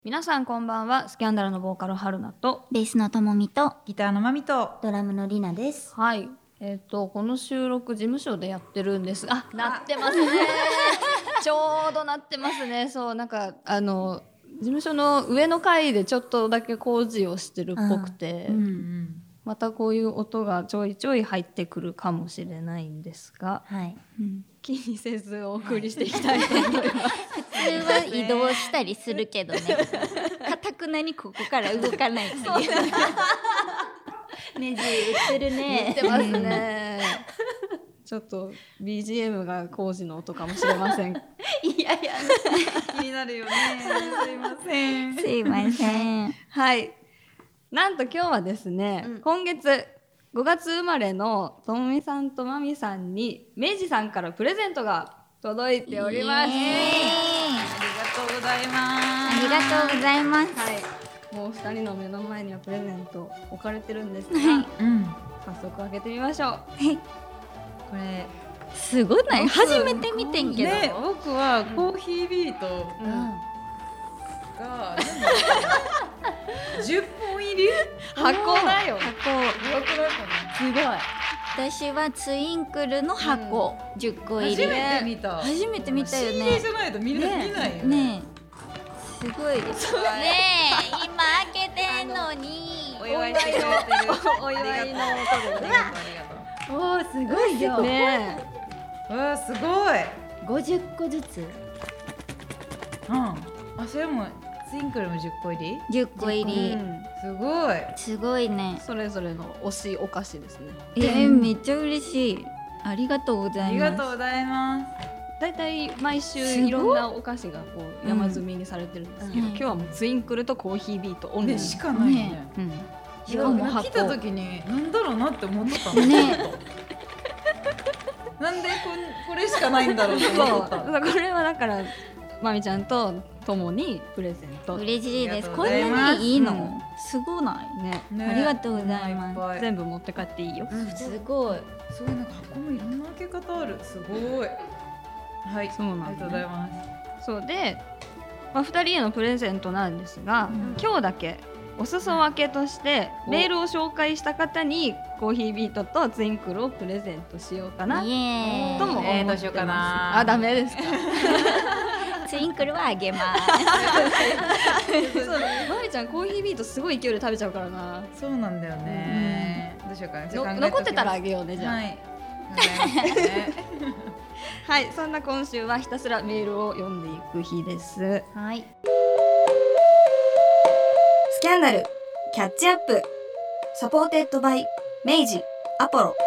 皆さんこんばんは。スキャンダルのボーカル春菜とベースのともみとギターのまみとドラムのりなです。 はい、この収録事務所でやってるんです。なってますねちょうどなってますね。そう、なんか事務所の上の階でちょっとだけ工事をしてるっぽくて、またこういう音がちょいちょい入ってくるかもしれないんですが、 はい、 気にせずお送りしていきたいと思います普通は移動したりするけどねかたくなにここから動かないっていうねじ言ってるね。 言ってますねちょっと BGM が工事の音かもしれませんいやいや気になるよねすいませんすいませんはい、なんと今日はですね、今月5月生まれのともみさんとまみさんに明治さんからプレゼントが届いております。 ありがとうございます。 ありがとうございます。 はい、もう2人の目の前にはプレゼント置かれてるんですが、早速開けてみましょう。 これすごない？初めて見てんけど、 ね、僕はコーヒービートが、10本入り箱だよ。 すごい。私はツインクルの箱、10個入り。 初めて見た。 初めて見たよね。 仕入れじゃないと見ないよね。 ねえ、すごいですね。え、今開けてんのに。 お祝いしてくれてる。 お祝いの音でね。 おー、すごいよ。 ねえ。わあ、すごい。 50個ずつ。 あ、それもツインクルも10個入り ？10個入り。 すごい。 すごいね。 それぞれの推しお菓子ですね。 めっちゃ嬉しい。ありがとうございます。 ありがとうございます。 だいたい毎週いろんなお菓子がこう山積みにされてるんですけど、今日はもうツインクルとコーヒービートオンリーしかないね。 しかも来た時になんだろうなって思っとったのね。なんでこれしかないんだろうって思っとった。 これはだからまみちゃんとともにプレゼント。 嬉しいです。こんなにいいの？すごないね。ありがとうございます。 全部持って帰っていいよ。 すごい。 すごい、なんか箱もいろんな開け方ある。すごい。はい、 そうなんですね。 ありがとうございます。 そうで、2人へのプレゼントなんですが、今日だけお裾分けとしてメールを紹介した方にコーヒービートとツインクルをプレゼントしようかなとも思ってます。 どうしようかな。 ダメですかツインクルはあげますそう、まみちゃんコーヒービートすごい勢いで食べちゃうからな。 そうなんだよね。どうしようかな。 残ってたらあげようね。じゃあはい。 はい、そんな今週はひたすらメールを読んでいく日です。 はい。 スキャンダルキャッチアップサポーテッドバイ明治アポロ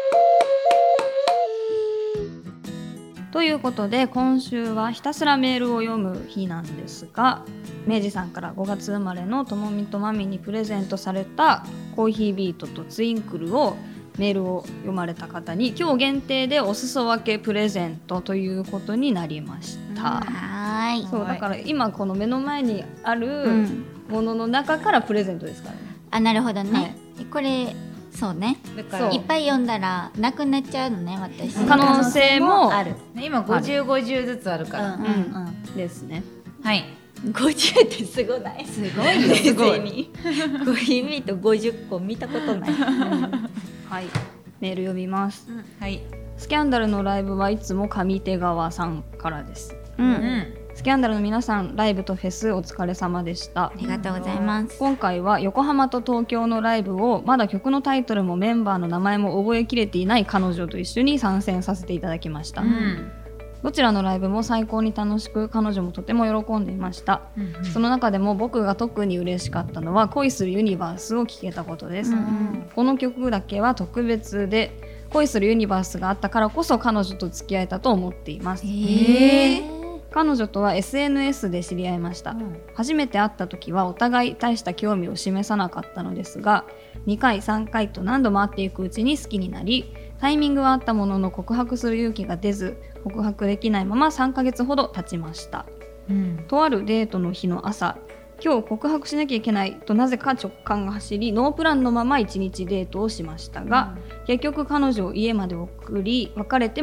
ということで今週はひたすらメールを読む日なんですが、明治さんから5月生まれのともみとまみにプレゼントされたコーヒービートとツインクルをメールを読まれた方に今日限定でお裾分けプレゼントということになりました。 はい。 そうだから今この目の前にあるものの中からプレゼントですからね。 あ、なるほどね。これそうね。いっぱい読んだらなくなっちゃうのね、私。 可能性もある。 今50ずつあるから。 ですね。 はい。 50ってすごない？すごいね。すごい。コーヒービート50個見たことない。 はい、メール読みます。 はい。 スキャンダルのライブはいつも上手川さんからです。スキャンダルの皆さん、ライブとフェスお疲れ様でした。 ありがとうございます。 今回は横浜と東京のライブをまだ曲のタイトルもメンバーの名前も覚えきれていない彼女と一緒に参戦させていただきました。どちらのライブも最高に楽しく、彼女もとても喜んでいました。その中でも僕が特に嬉しかったのは恋するユニバースを聴けたことです。この曲だけは特別で、恋するユニバースがあったからこそ彼女と付き合えたと思っています。彼女とは SNS で知り合いました。初めて会った時はお互い大した興味を示さなかったのですが、2回3回と何度も会っていくうちに好きになり、タイミングはあったものの告白する勇気が出ず、告白できないまま3ヶ月ほど経ちました。とあるデートの日の朝、今日告白しなきゃいけないとなぜか直感が走り、ノープランのまま1日デートをしましたが、結局彼女を家まで送り、別れても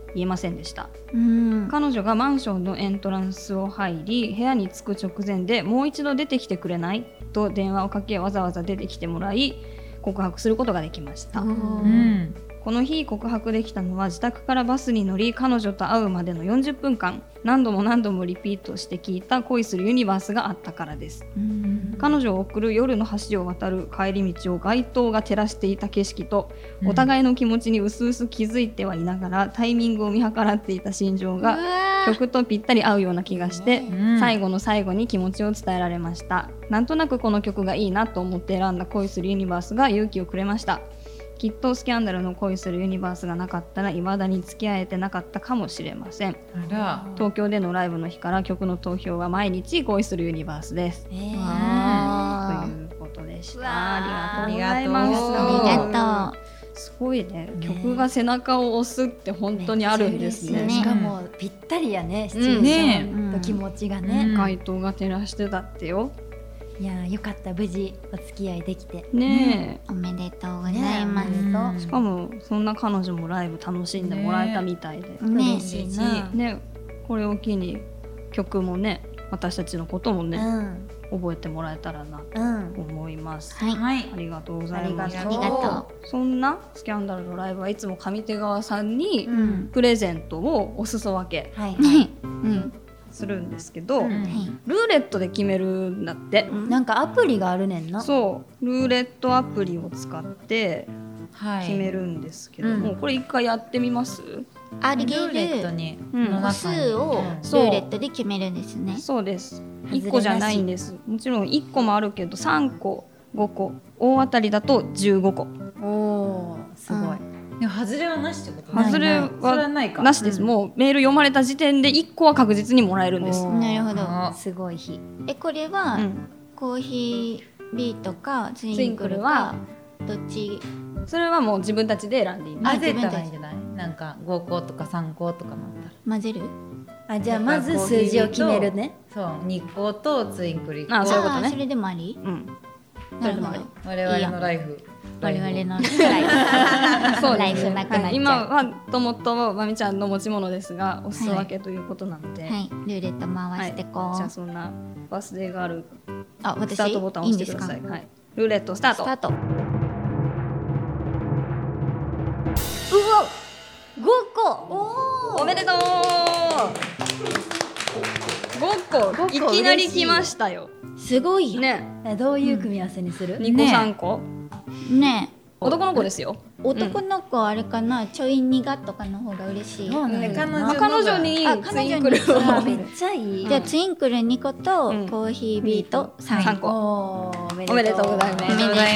言えませんでした。 うん彼女がマンションのエントランスを入り、部屋に着く直前でもう一度出てきてくれないと電話をかけ、わざわざ出てきてもらい告白することができました。 うんこの日告白できたのは、自宅からバスに乗り彼女と会うまでの40分間何度も何度もリピートして聞いた恋するユニバースがあったからです。彼女を送る夜の橋を渡る帰り道を街灯が照らしていた景色と、お互いの気持ちに薄々気づいてはいながらタイミングを見計らっていた心情が曲とぴったり合うような気がして、最後の最後に気持ちを伝えられました。なんとなくこの曲がいいなと思って選んだ恋するユニバースが勇気をくれました。きっとスキャンダルの恋するユニバースがなかったら未だに付き合えてなかったかもしれません。 あら東京でのライブの日から曲の投票は毎日恋するユニバースです、ということでした。ありがとうございます。 ありがとすごいね、曲が背中を押すって本当にあるんですね。 ねしかもぴったりやね、シチュエーションと気持ちがね、 街灯が照らしてたってよ。 いやよかった、無事お付き合いできてねおめでとうございます。 え、しかもそんな彼女もライブ楽しんでもらえたみたいで、 ね嬉しいな、 ね、これを機に曲もね、私たちのこともね、覚えてもらえたらなと思います。 はい、 はいありがとうございます。 ありがとそんなスキャンダルのライブはいつも上手側さんにうんプレゼントをお裾分けはい、 う。はい、うんするんですけど、 うんルーレットで決めるんだって。 なんかアプリがあるねんな。 そうルーレットアプリを使ってはい決めるんですけども、これ一回やってみます？ あげルーレットるにうん個数をルそうーレットで決めるんですね。 そうです。 外れなし 1個じゃないんです。もちろん1個もあるけど3個5個大当たりだと15個。 おーすごい、 でも外れはなしってこと？ 外れそれははないか。 なしです。もうメール読まれた時点で1個は確実にもらえるんです。 おーなるほど。 あすごい日。 これは、 うんコーヒービートかツインクルツインクルはかどっち？ それはもう自分たちで選んでいいんです。 混ぜたらいいんじゃない？なんか5個とか3個とかなったら。 混ぜる？ あ、じゃあまず数字を決めるね。 そう2個とツインクル1個。 あそういうことねそれでもあり？ うん。 なるほど。 我々のライフ。 我々のライフそうライフなくなっちゃう。 はい今はともとまみちゃんの持ち物ですが、お裾分けということなので、 はい、ルーレット回してこう。 じゃあそんなバースデーガールあ、私スタートボタンを押してください。 いいんですか？ はい。ルーレットスタート。 スタート。 うわ、5個。 おめでとう。5個いきなり来ましたよ。 すごいよ。 ね、 どういう組み合わせにする？ 2個3個、 ね男の子ですよ。 男の子あれかな、ちょい苦とかの方が嬉しい。 そうなんだ彼まあ彼女にあツインクル彼女をにめっちゃいい。 じゃあツインクル2個と、 うんコーヒービート3 3 個。 個。 おーおめでとうございますおめでとうござい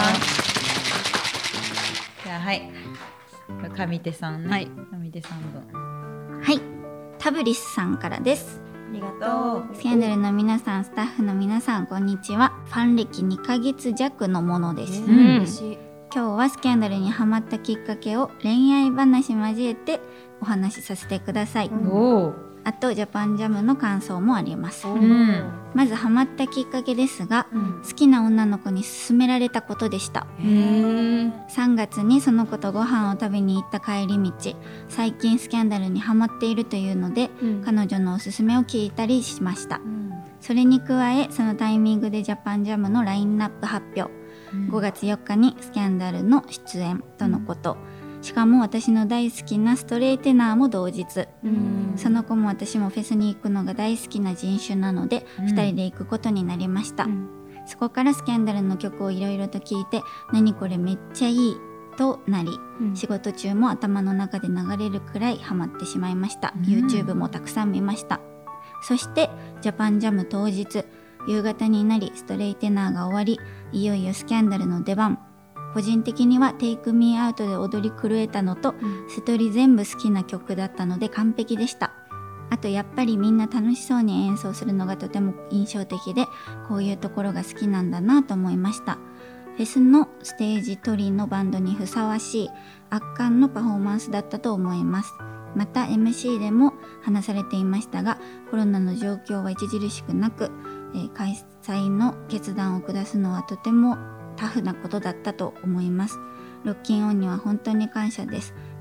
ます。じゃあはい。上手さんね。 はい上手さん分。 はい、タブリスさんからです。 ありがとう。 スキャンダルの皆さん、スタッフの皆さん、こんにちは。ファン歴2ヶ月弱のものです。 ん嬉しい。 今日はスキャンダルにハマったきっかけを恋愛話交えてお話しさせてください。 おお。 あとジャパンジャムの感想もあります。 うん。 まずハマったきっかけですが、 うん好きな女の子に勧められたことでした。3月にその子とご飯を食べに行った帰り道、最近スキャンダルにハマっているというので、彼女のおすすめを聞いたりしました。それに加え、そのタイミングでジャパンジャムのラインナップ発表、5月4日にスキャンダルの出演とのこと、しかも私の大好きなストレイテナーも同日、その子も私もフェスに行くのが大好きな人種なので、2人で行くことになりました。そこからスキャンダルの曲をいろいろと聴いて、何これめっちゃいいとなり、仕事中も頭の中で流れるくらいハマってしまいました。YouTube もたくさん見ました。そしてジャパンジャム当日、夕方になりストレイテナーが終わり、いよいよスキャンダルの出番。個人的には Take Me Out で踊り狂えたのと、一人全部好きな曲だったので完璧でした。あとやっぱりみんな楽しそうに演奏するのがとても印象的で、こういうところが好きなんだなと思いました。フェスのステージ取りのバンドにふさわしい圧巻のパフォーマンスだったと思います。また MC でも話されていましたが、コロナの状況は著しくなく、開催の決断を下すのはとてもタフなことだったと思います。ロッキンオンには本当に感謝です。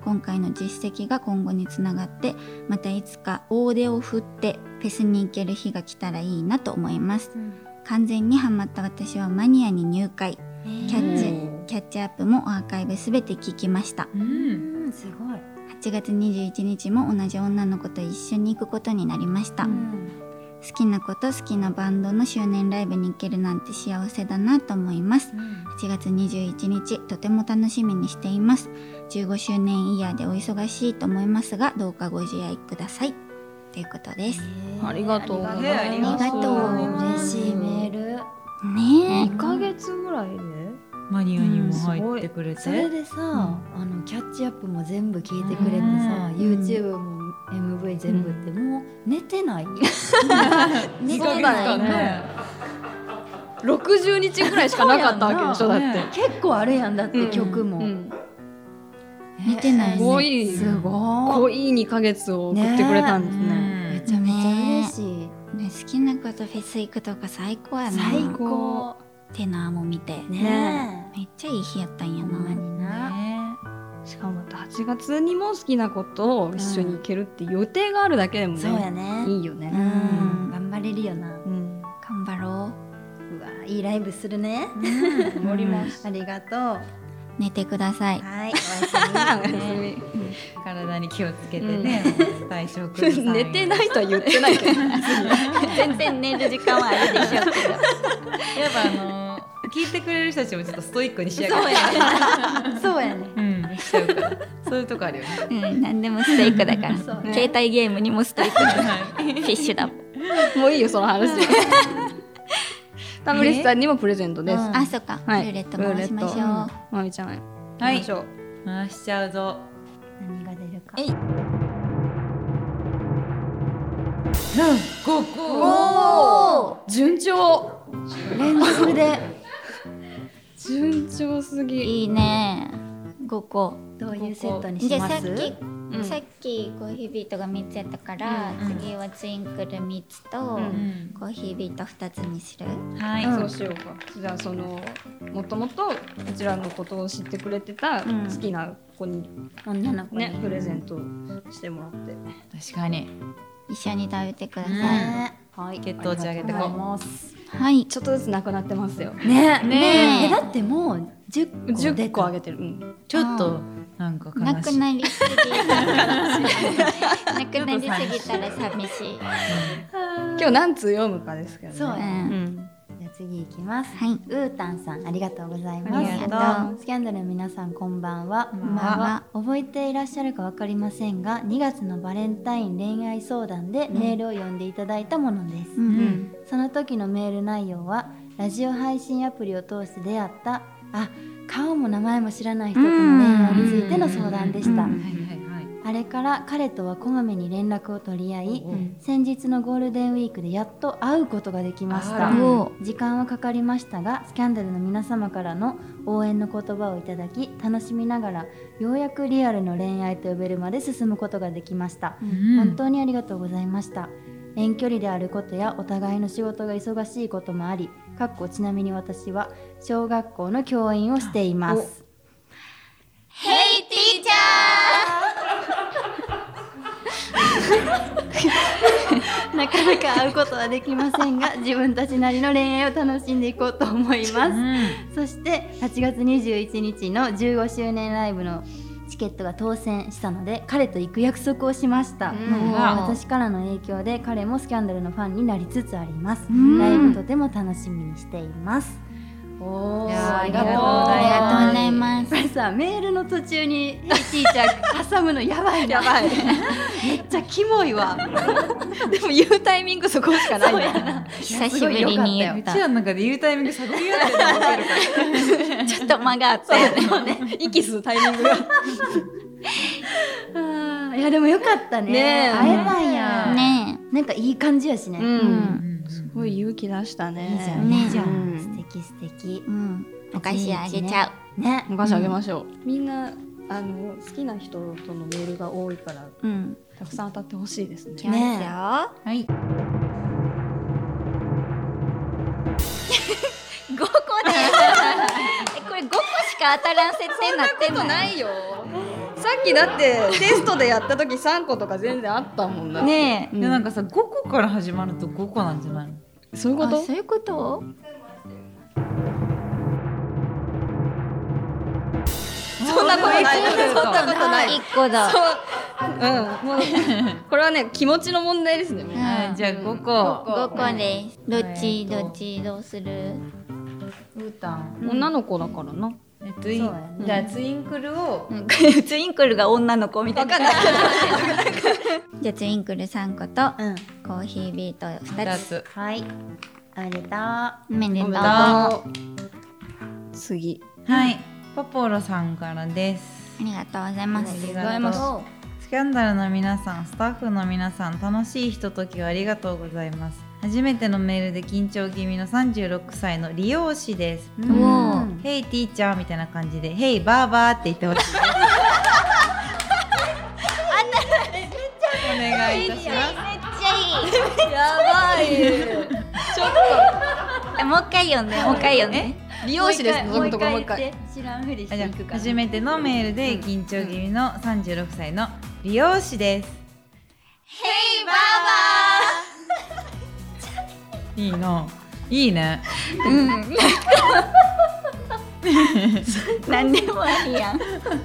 今回の実績が今後につながって、またいつか大手を振ってフェスに行ける日が来たらいいなと思います。完全にハマった私はマニアに入会。キャッチアップもアーカイブすべて聞きました。 すごい。 8月21日も同じ女の子と一緒に行くことになりました。好きな子と好きなバンドの周年ライブに行けるなんて幸せだなと思います。8月21日とても楽しみにしています。15周年イヤーでお忙しいと思いますが、どうかご自愛くださいということです。 ありがとうございます。 ありがとう。 嬉しいメールねえ、 2ヶ月ぐらいでマニアにも入ってくれて、 それでさ、キャッチアップも全部聞いてくれてさ、YouTube も MV 全部ってもう寝てない？ 寝てないね。 60日ぐらいしかなかったわけでしょだって。 結構あるやんだって曲も。 寝てないね。 すごい濃い2ヶ月を送ってくれたんですね。 めちゃめちゃ嬉しい。 好きな子とフェス行くとか最高やな。 最高。 テナーも見てね、 めっちゃいい日やったんやな。 しかもまた8月にも好きな子と一緒に行けるって予定があるだけでもね、 そうやね、 いいよね。 頑張れるよな。 頑張ろう。 うわ、いいライブするね。 頑張ります。 ありがとう。 寝てください。 はい、おやすみ。 体に気をつけてね。大正くん寝てないとは言ってないけど、 全然寝る時間はあるでしょうけど。 やっぱ聞いてくれる人たちもちょっとストイックに仕上がって、 そうやね。 しちゃうから、そういうとこあるよね。 何でもストイックだから。携帯ゲームにもストイックだ。フィッシュだもん。 もういいよその話。タブレスさんにもプレゼントです。 あ、そっか。ルーレット回しましょう。 まみちゃん、 はい。回しちゃうぞ。 何が出るか。 おお、順調。 連続で順調すぎ。 いいね。5個。 どういうセットにします？ さっきコーヒービートが3つやったから、次はツインクル3つとコーヒービート2つにする。 はい、 そうしようか。じゃあもともとこちらのことを知ってくれてた好きな子に、 女の子にね、プレゼントしてもらって。 確かに一緒に食べてください。 はい、血糖値上げてこう。 はい、 ちょっとずつなくなってますよ。 ね、だってもう10個あげてる。 ちょっとなんか悲しい。 なくなりすぎなくなりすぎたら寂しい。 今日何通読むかですけどね。 そうや。じゃあ次いきます。 はい、 ウータンさん、ありがとうございます。 ありがとう。 スキャンダルの皆さん、こんばんは。覚えていらっしゃるかわかりませんが、2月のバレンタイン恋愛相談でメールを読んでいただいたものです。その時のメール内容は、ラジオ配信アプリを通して出会った顔も名前も知らない人との恋愛についての相談でした。あれから彼とはこまめに連絡を取り合い、先日のゴールデンウィークでやっと会うことができました。時間はかかりましたが、スキャンダルの皆様からの応援の言葉をいただき、楽しみながらようやくリアルの恋愛と呼べるまで進むことができました。本当にありがとうございました。遠距離であることやお互いの仕事が忙しいこともあり、ちなみに私は小学校の教員をしています。 Hey teacher! なかなか会うことはできませんが、自分たちなりの恋愛を楽しんでいこうと思います。そして8月21日の15周年ライブのチケットが当選したので、彼と行く約束をしました。私からの影響で彼もスキャンダルのファンになりつつあります。ライブとても楽しみにしています。 ありがとうございます。 これさ、メールの途中にティーチャー挟むのやばいやばい。 めっちゃキモいわ。 でも言うタイミングそこしかないね。 久しぶりに言った。 うちらの中で言うタイミング探り合ってるの分かるから。 ちょっと間があったよね。息するタイミングが。 いやでもよかったね。会えたんや。 ね、 なんかいい感じやしね。 すごい勇気出したね。 いいじゃん。素敵素敵。 お菓子あげちゃう。 ね。 お菓子あげましょう。みんな好きな人とのメールが多いから、たくさん当たってほしいですね。 きますよ。 はい。 5個でこれ5個しか当たらん設定になってんの？ ないよ。 っきだってテストでやった時3個とか全然あったもんだねでなんかさ5個から始まると5個なんじゃないの？ そういうこと？ そういうこと？ そんなことないそんなことない 1個だ。 もうこれはね気持ちの問題ですね。もうじゃあ5個 5個です。どっちどうする？ うーたん女の子だからな。 じゃあツインクルをツインクルが女の子みたいな。じゃあツインクル3個とコーヒービート2 2 つ。 つはい、ありがおめでとう。 次。 はいポポロさんからです。 ありがとうございます。 ありがとうございます。スキャンダルの皆さん、スタッフの皆さん、楽しいひとときをありがとうございます。初めてのメールで緊張気味の36歳の理容師です。ヘイティーチャーみたいな感じで、ヘイバーバーって言ってほしいです。お願いいたします。 やばい。ちょっもう一回読んで、もう一回読んで。 と理容師ですね。そのとこもう一回。 知らんふりしていくから。 初めてのメールで緊張気味の36歳の理容師です。 ヘイバいいな、いいね。 なんでもありやん。 確か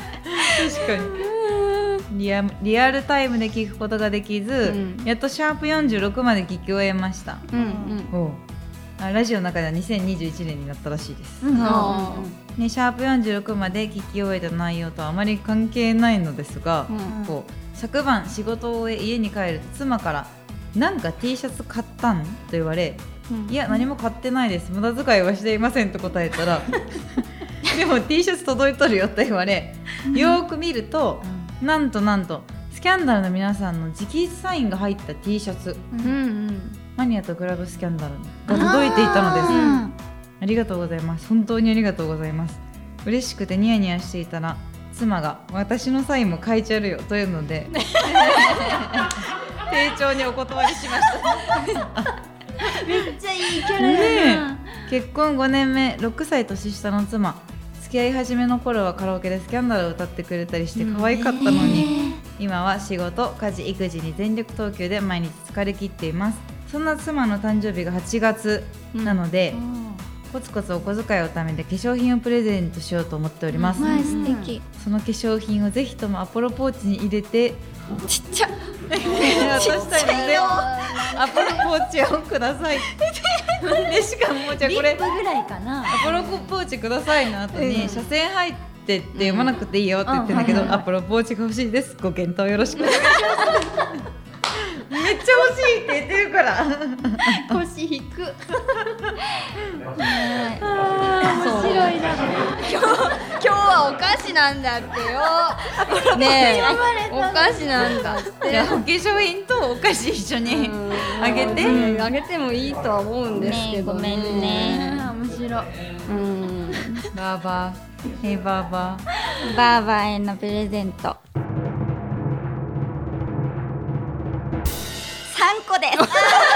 にリアルタイムで聞くことができず、やっとシャープ46まで聞き終えました。ラジオの中では2021年になったらしいです。シャープ46まで聞き終えた内容とはあまり関係ないのですが、昨晩仕事を終え家に帰ると妻からなんか T シャツ買ったんと言われ、いや何も買ってないです、無駄遣いはしていませんと答えたらでも T シャツ届いとるよと言われ、よーく見ると、なんとスキャンダルの皆さんの直筆サインが入った T シャツ、マニアとクラブスキャンダルが届いていたのです。ありがとうございます。本当にありがとうございます。嬉しくてニヤニヤしていたら妻が私のサインも書いちゃるよというので丁重にお断りしましためっちゃいいキャラやな。 結婚5年目、6歳年下の妻。付き合い始めの頃はカラオケでスキャンダルを歌ってくれたりして可愛かったのに、今は仕事、家事、育児に全力投球で毎日疲れ切っています。そんな妻の誕生日が8月なので、コツコツお小遣いを貯めて化粧品をプレゼントしようと思っております。 素敵。 その化粧品をぜひともアポロポーチに入れてちっちゃ渡したいのでアポロポーチをくださいでしかもじゃあこれリップぐらいかな。 アポロポーチくださいの後に、車線入ってって読まなくていいよって言ってんだけど、アポロポーチが欲しいです、ご検討よろしくお願いしますめっちゃ欲しいって言ってるから腰引く。 面白いな。今日はお菓子なんだってよ。ねえ、お菓子なんだって。 じゃあ化粧品とお菓子一緒にあげて、 あげてもいいとは思うんですけどね。 ごめんね。 面白い。 バーバー、ヘイバーバー。 バーバーへのプレゼント。3個です。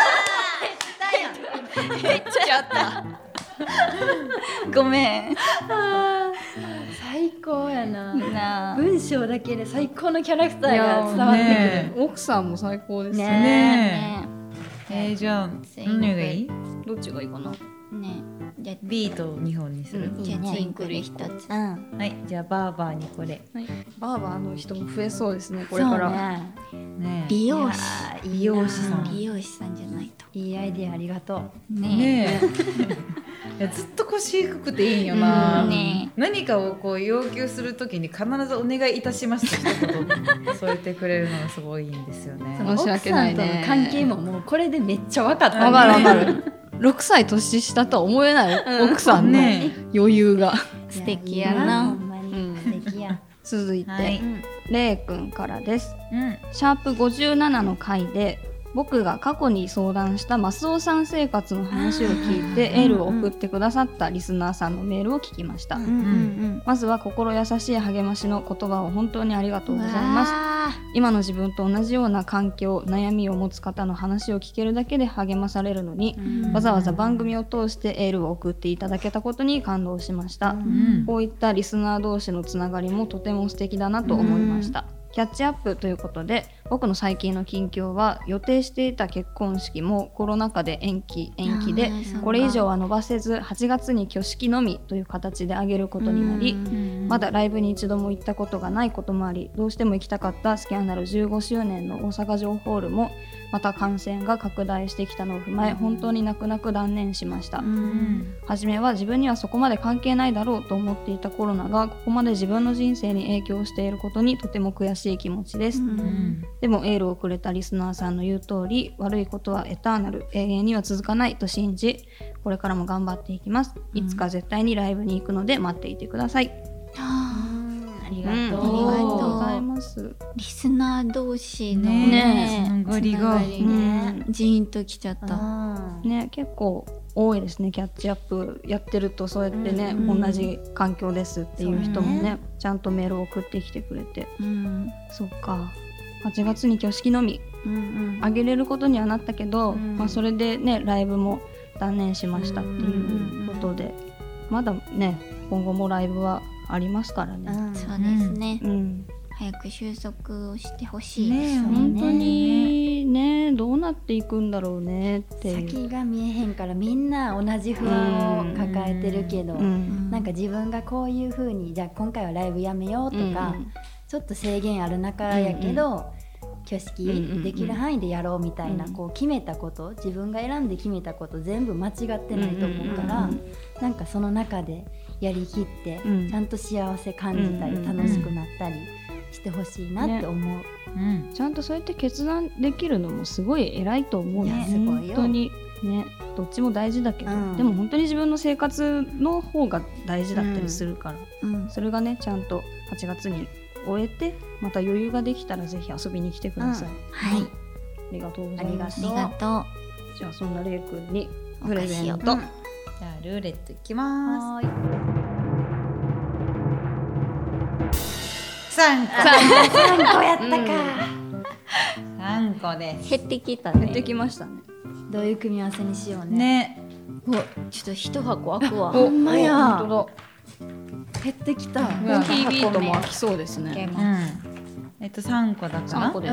減っちゃった。 ごめん。 最高やな。 なあ。 文章だけで最高のキャラクターが伝わってくる。 奥さんも最高ですね。じゃあ何がいい？ どっちがいいかな。 ね。じゃあビートを2本にする。 じゃあツインクル1つ。 はい、じゃあバーバーにこれ。 バーバーの人も増えそうですね、これから。 ね、 美容師。 美容師さん。 美容師さんじゃないと。 いいアイディアありがとう。ねえ。いやずっと腰低くていいんよな。 ね。 何かをこう要求するときに必ずお願いいたしますと一言添えてくれるのがすごいいいんですよね。 申し訳ないね。 奥さんとの関係ももうこれでめっちゃ分かった。 わかる。6歳年下とは思えない奥さんの余裕が素敵やな。 素敵や。 続いてレイくんからです。シャープ57の回で僕が過去に相談したマスオさん生活の話を聞いてエールを送ってくださったリスナーさんのメールを聞きました。まずは心優しい励ましの言葉を本当にありがとうございます。今の自分と同じような環境、悩みを持つ方の話を聞けるだけで励まされるのに、わざわざ番組を通してエールを送っていただけたことに感動しました。こういったリスナー同士のつながりもとても素敵だなと思いました。キャッチアップということで、僕の最近の近況は予定していた結婚式もコロナ禍で延期で、これ以上は伸ばせず8月に挙式のみという形で挙げることになり、まだライブに一度も行ったことがないこともあり、どうしても行きたかったスキャンダル15周年の大阪城ホールもまた感染が拡大してきたのを踏まえ、本当に泣く泣く断念しました。初めは自分にはそこまで関係ないだろうと思っていたコロナがここまで自分の人生に影響していることにとても悔しい気持ちです。でもエールをくれたリスナーさんの言う通り、悪いことはエターナル、永遠には続かないと信じ、これからも頑張っていきます。いつか絶対にライブに行くので待っていてください。 ありがとう、 ありがとうございます。 リスナー同士のねつながりがジーンときちゃった。 ね、結構多いですね。キャッチアップやってるとそうやってね、同じ環境ですっていう人もね、ちゃんとメールを送ってきてくれて、そうか、8月に挙式のみあげれることにはなったけど、それでねライブも断念しましたっていうことで、まだね今後もライブはありますからね。 そうですね、早く収束をしてほしいですね。 本当にね、どうなっていくんだろうねっていう。 先が見えへんからみんな同じ不安を抱えてるけど、なんか自分がこういう風にじゃあ今回はライブやめようとか、ちょっと制限ある中やけど、挙式できる範囲でやろうみたいな、こう決めたこと、自分が選んで決めたこと全部間違ってないと思うから、なんかその中でやりきって、ちゃんと幸せ感じたり、楽しくなったりしてほしいなって思う。 ちゃんとそうやって決断できるのもすごい偉いと思うよね。本当にね、どっちも大事だけど、でも本当に自分の生活の方が大事だったりするから、それがねちゃんと8月に終えてまた余裕ができたらぜひ遊びに来てください。 はい、 ありがとうございます。 ありがとう。 じゃあそんなレイくんにプレゼント、 じゃあルーレットいきます。3 個やったか。 3個です。 減ってきたね。 減ってきましたね。 どういう組み合わせにしようね。 ね、 ちょっと1箱開くわ。 ほんまや。 本当だ。 減ってきた。 コーヒービートも開きそうですね。 3個だから。 3個です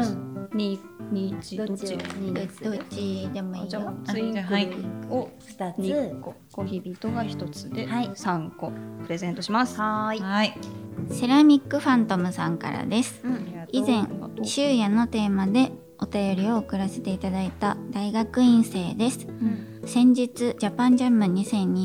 。2、1どっち？ どっちでもいいよ。 じゃあツインクルを2個、コーヒービートが1つで3個プレゼントします。 はい。 セラミックファントムさんからです。以前終夜のテーマでお便りを送らせていただいた大学院生です。先日ジャパンジャム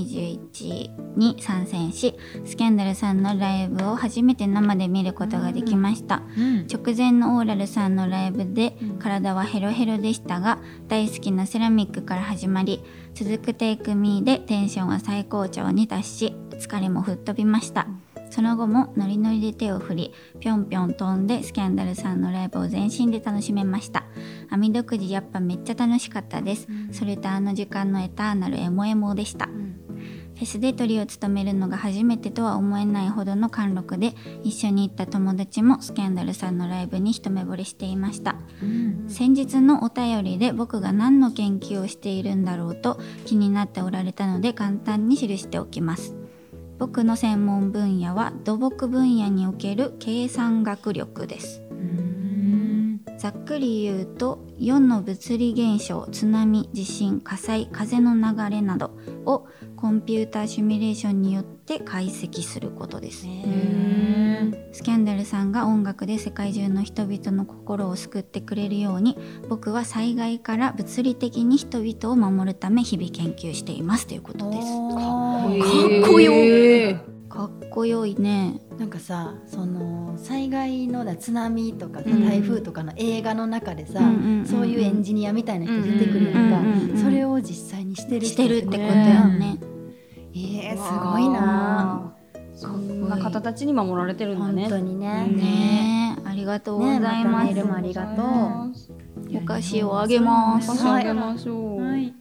2021に参戦し、スキャンダルさんのライブを初めて生で見ることができました。直前のオーラルさんのライブで体はヘロヘロでしたが、大好きなセラミックから始まり、続くテイクミーでテンションは最高潮に達し、疲れも吹っ飛びました。その後もノリノリで手を振り、ぴょんぴょん飛んでスキャンダルさんのライブを全身で楽しめました。網戸くじやっぱめっちゃ楽しかったです。それとあの時間のエターナルエモエモでした。フェスでトリを務めるのが初めてとは思えないほどの貫禄で、一緒に行った友達もスキャンダルさんのライブに一目惚れしていました。先日のお便りで僕が何の研究をしているんだろうと気になっておられたので簡単に記しておきます。僕の専門分野は土木分野における計算学力です。ざっくり言うと世の物理現象、津波、地震、火災、風の流れなどをコンピューターシミュレーションによって解析することです。スキャンダルさんが音楽で世界中の人々の心を救ってくれるように、僕は災害から物理的に人々を守るため日々研究していますということです。かっこよい。かっこよいね。 なんかさ、その災害の津波とか台風とかの映画の中でさ、そういうエンジニアみたいな人出てくるのか、それを実際にしてるってことやんね。 すごいな。 そんな方たちに守られてるんだね。 本当にね。 ね、ありがとうございます。 メールもありがとう。 お菓子をあげます。 あげましょう。 はい。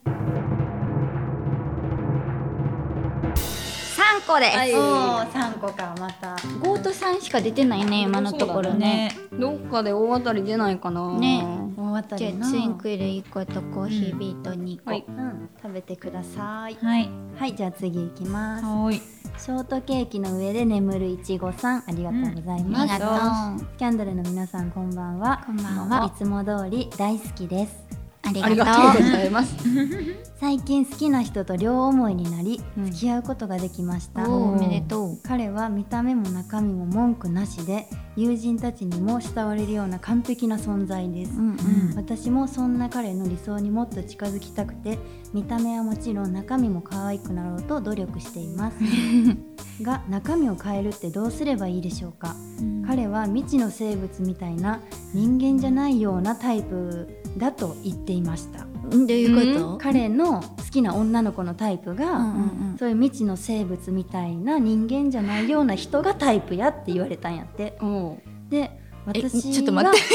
3個です。 3個か。また 5と3しか出てないね今のところね。 どっかで大当たり出ないかな。 ね。 大当たりの。 じゃあツインクル1個とコーヒービート2個。 食べてください。 はいじゃあ次いきます。 はい。 ショートケーキの上で眠るいちごさん、ありがとうございます。 ありがとう。 スキャンダルの皆さんこんばんは。 こんばんは。 いつも通り大好きです。 ありがとうございます。 最近好きな人と両思いになり、付き合うことができました。 おめでとう。 彼は見た目も中身も文句なしで、友人たちにも慕われるような完璧な存在です。私もそんな彼の理想にもっと近づきたくて、見た目はもちろん中身も可愛くなろうと努力していますが、中身を変えるってどうすればいいでしょうか。彼は未知の生物みたいな人間じゃないようなタイプだと言っていました。 どういうこと？ 彼の好きな女の子のタイプが、そういう未知の生物みたいな人間じゃないような人がタイプやって言われたんやって。で、私ちょっと待って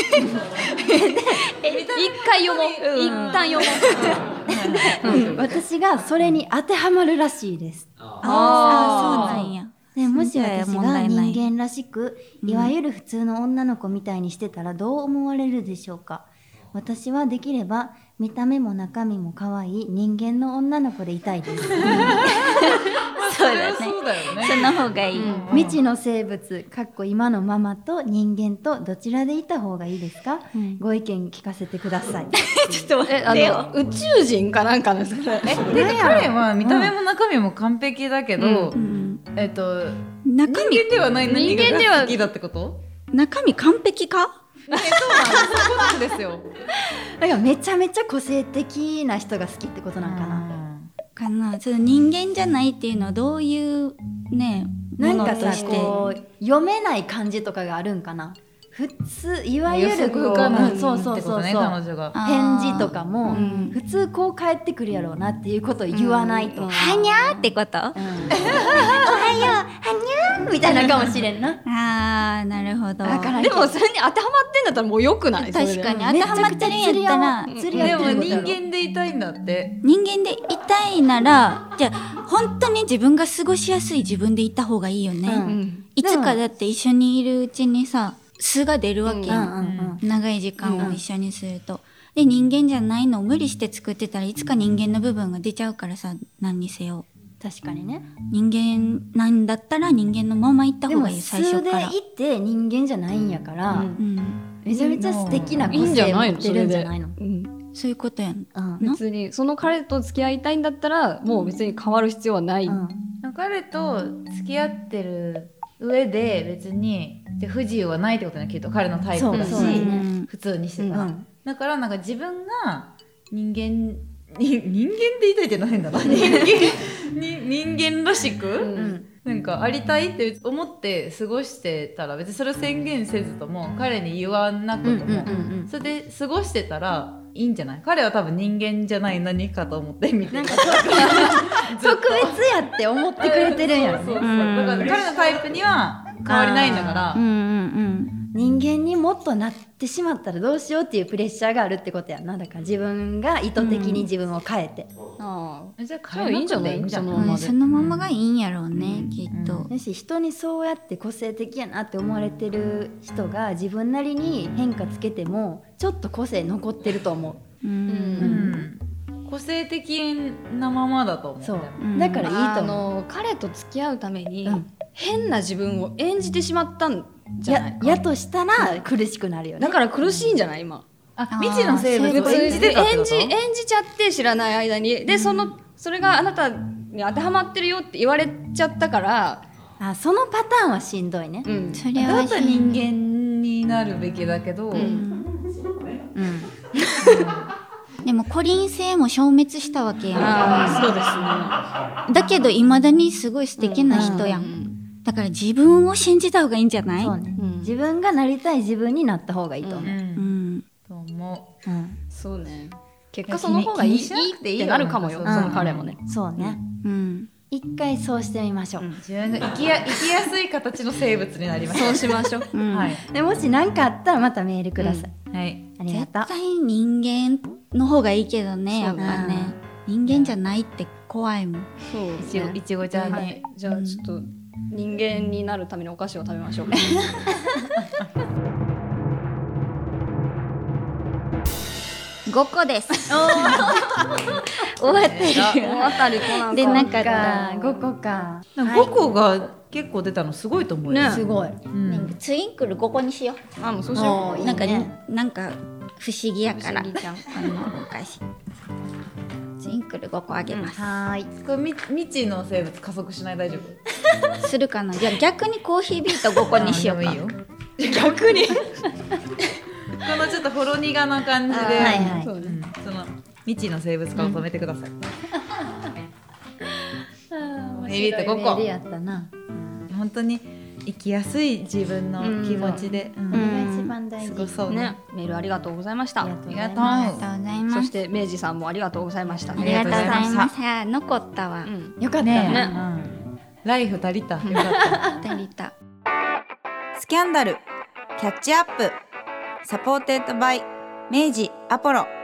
一回読もう。一旦読もう。 私がそれに当てはまるらしいです。 そうなんや。 でもし私が人間らしく、いわゆる普通の女の子みたいにしてたらどう思われるでしょうか。私はできれば見た目も中身も可愛い人間の女の子でいたいです。 そうだね。その方がいい。 未知の生物今のままと人間とどちらでいた方がいいですか？ご意見聞かせてください。 ちょっと待ってよ。 宇宙人かなんかですか？ 彼は見た目も中身も完璧だけど、人間ではない何が好きだってこと？ 中身完璧か？ そうなんですよ。 だからめちゃめちゃ個性的な人が好きってことなんかな。 その人間じゃないっていうのはどういうね、 なんかさ、こう読めない感じとかがあるんかな。普通いわゆるこう、そう彼女が返事とかも普通こう返ってくるやろうなっていうことを言わないとか、 はにゃーってこと？おはよう、 はにゃーみたいなかもしれんな。 なるほど。 でもそれに当てはまってんだったらもう良くない？ 確かに当てはまってるんやったら。 でも人間でいたいんだって。 人間でいたいなら、じゃあ本当に自分が過ごしやすい自分でいた方がいいよね。いつかだって一緒にいるうちにさ、素が出るわけやん。長い時間を一緒にすると。で、人間じゃないのを無理して作ってたらいつか人間の部分が出ちゃうからさ、何にせよ。 確かにね。 人間なんだったら人間のままいった方がいい。最初から。 でも素でいて人間じゃないんやから、めちゃめちゃ素敵な個性を持ってるんじゃないの？ そういうことやん。 別にその彼と付き合いたいんだったらもう別に変わる必要はない。 彼と付き合ってる上で別に不自由はないってことね、きっと彼のタイプだし、普通にしてたら、だからなんか自分が人間でいたいって何だろう、人間らしく、なんかありたいって思って過ごしてたら別にそれを宣言せずとも彼に言わなくともそれで過ごしてたらいいんじゃない？彼は多分人間じゃない何かと思って見てる。 特別やって思ってくれてるんやろね。 だから彼のタイプには変わりないんだから。 人間にもっとなってしまったらどうしようっていうプレッシャーがあるってことやな。だから自分が意図的に自分を変えて、 じゃあ変えなくていいんじゃない？ そのままがいいんやろうね、きっと。 だし人にそうやって個性的やなって思われてる人が自分なりに変化つけてもちょっと個性残ってると思う。 個性的なままだと思う。 そうだからいいと思う。 彼と付き合うために変な自分を演じてしまったんじゃないか。 やとしたら苦しくなるよね。 だから苦しいんじゃない今。 未知の生物を演じてたってこと？ 演じちゃって知らない間にでそれがあなたに当てはまってるよって言われちゃったから。 そのパターンはしんどいね。 それはだったら人間になるべきだけど。 でも個人性も消滅したわけやん。 そうですね。 だけど未だにすごい素敵な人やん。だから自分を信じた方がいいんじゃない？ そうね。自分がなりたい自分になった方がいいと思う。 と思う。 そうね。結果その方がいいってなるかもよ。その彼もね。 そうね。一回そうしてみましょう。 自分が生きやすい形の生物になりましょう。 そうしましょう。 でもし何かあったらまたメールください。 はい。 あありがとう。 絶対人間の方がいいけどね、やっぱね。人間じゃないって怖いもん。 そう、 いちごちゃんね。 じゃあちょっと人間になるためのお菓子を食べましょうか。 5個です。 終わってる。 大当たりコナンでなかった。 5個か。 5個が結構出たのすごいと思うよ。 すごい。 ツインクル5個にしよう。 もうそうしよう。 なんか不思議やから。 不思議ちゃん。 お菓子。ツインクル5個あげます。 はい。 これ未知の生物加速しない？大丈夫？ するかな。じゃあ逆にコーヒービート5個にしようか。 いいよ。 逆に。 このちょっとほろ苦な感じで、その未知の生物化を止めてください。 ヘビート5個。やったな。 本当に生きやすい自分の気持ちで、 一番大事。 過ごそうね。 メールありがとうございました。 ありがとう。 そして明治さんもありがとうございました。 ありがとうございます。残ったわ。 よかったね。 ライフ足りた。 足りた。 スキャンダルキャッチアップサポーテッドバイ明治アポロ。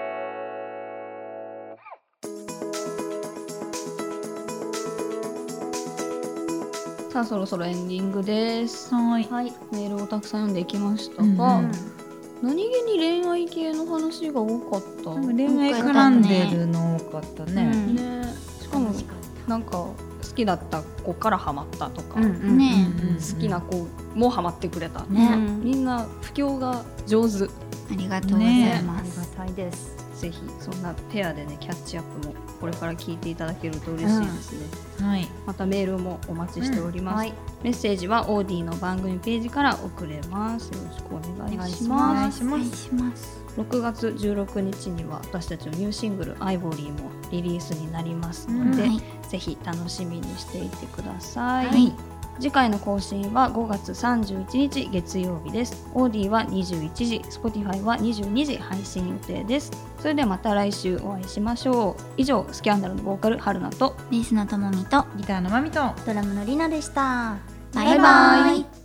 さあそろそろエンディングです。 はい。 メールをたくさん読んでいきましたが、何気に恋愛系の話が多かった。 恋愛絡んでるの多かったね。 しかもなんか好きだった子からハマったとか、 ね、 好きな子もハマってくれた。 ね、 みんな布教が上手。 ありがとうございます。 ありがたいです。 ぜひそんなペアでねキャッチアップもこれから聞いていただけると嬉しいですね。 はい。 またメールもお待ちしております。メッセージはオーディの番組ページから送れます。よろしくお願いします。 お願いします。 6月16日には私たちのニューシングルアイボリーもリリースになりますので、ぜひ楽しみにしていてください。次回の更新は5月31日月曜日です。オーディは21時、Spotify は22時配信予定です。それではまた来週お会いしましょう。以上、スキャンダルのボーカル春菜とベースのともみとギターのまみとドラムのりなでした。 バイバイ。